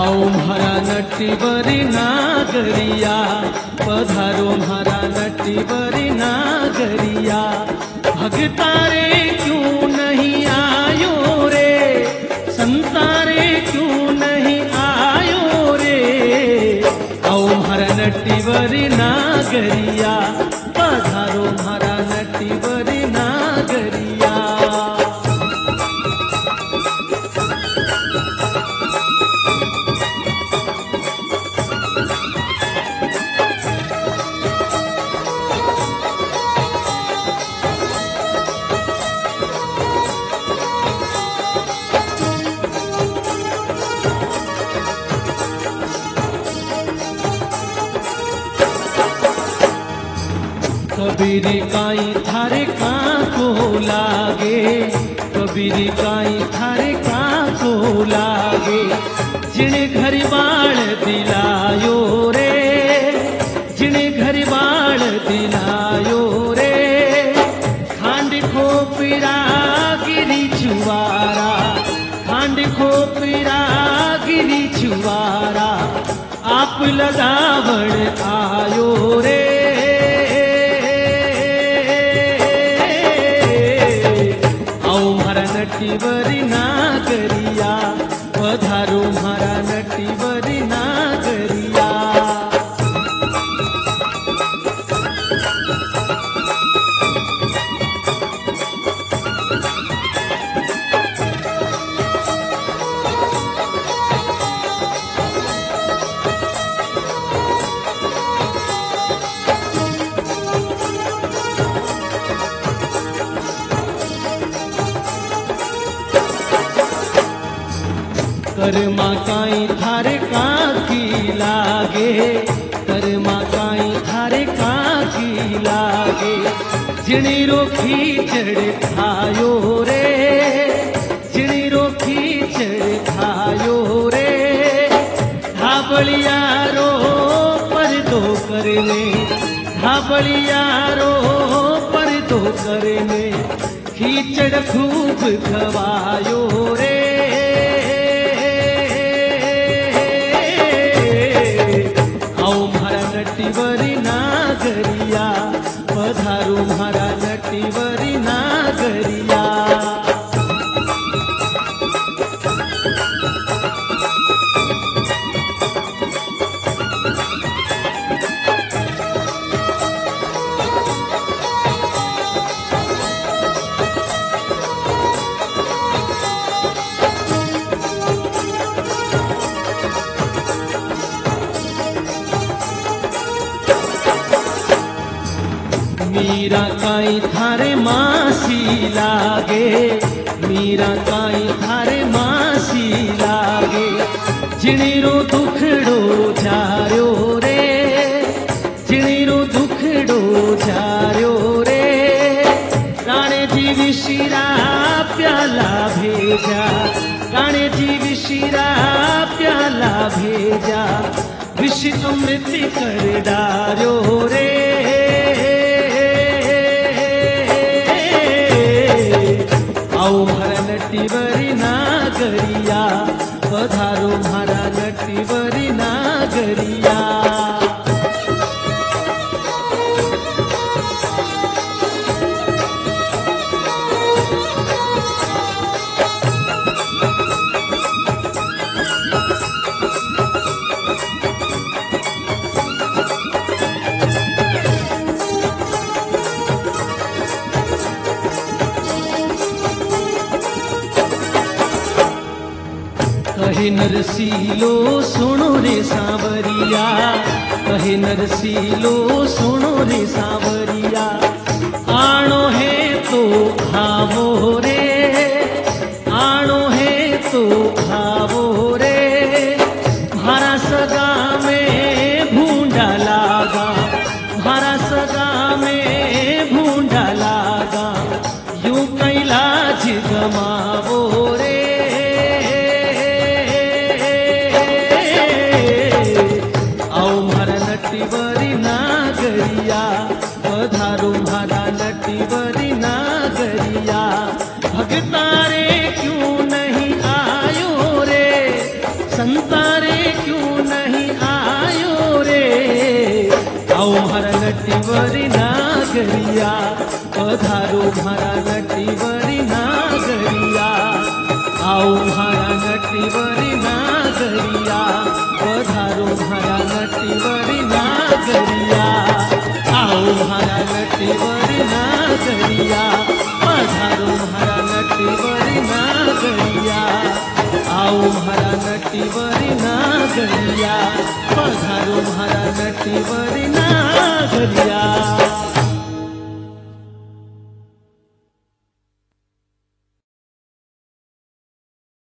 आओ म्हारा नट्टीवरी नागरिया, पधारो म्हारा नट्टीवरी नागरिया। भगतारे क्यों नहीं आयो रे, संतारे क्यों नहीं आयो रे। आओ म्हारा नट्टीवरी नागरिया, पधारो म्हारा नट्टीवरी नागरिया। कबीर काई थारे काको लागे, कबीर काई थारे काको लागे। जिने घर बाण दिलायो रे, जिने घर बाण दिलायो रे। खांड खोपीरा गिरी चुवारा, खांड खोपीरा गिरी चुवारा। आप लगावण आयो रे। नट्टीवरी नागरिया, पधारो म्हारा नट्टीवरी नागरिया। कर्मा काई थारे काकी लागे, कर्मा काई थारे काकी लागे। जिणी रोखी चढ़ खायो रे, जिणी रोखी चढ़ खायो रे। धाबलियारो पर्दो करने, धाबलियारो पर्दो करने। खीचड़ खूब खवायो रे। नट्टीवरी नागरिया, पधारो म्हारा नट्टीवरी नागरिया। मीरा काई थारे मासी लागे, मीरा काई थारे मासी लागे। जिणीरो दुखड़ो झार्यो रे, जिणीरो दुखड़ो झार्यो रे। राणे जी विशिरा प्याला भेजा, राणे जी विशिरा प्याला भेजा। विष अमृत कर डार्यो रे। आओ म्हारा नट्टीवरी नागरिया, पधारो म्हारा नट्टीवरी नागरिया। कहे नरसीलो सुनो रे सांवरिया, कहे नरसीलो सुनो रे सांवरिया। आणो है तो खावो रे, आणो है तो खावो रे। म्हारा सगा में भूंडा लागा, म्हारा सगा में भूंडा लागा। यूं कैलाज गमावो रे। नट्टीवरी नागरिया, पधारो म्हारा नट्टीवरी नागरिया। भगतारे क्यों नहीं आयो रे, संतारे पधारो मारा नटीवरी नागरिया। आओ मारा नटीवरी नागरिया, पधारो मारा नटीवरी नागरिया। आओ मारा नटीवरी नागरिया, पधारो मारा नटीवरी नागरिया। आओ मारा नटीवरी नागरिया, पधारो मारा नटीवरी नागरिया।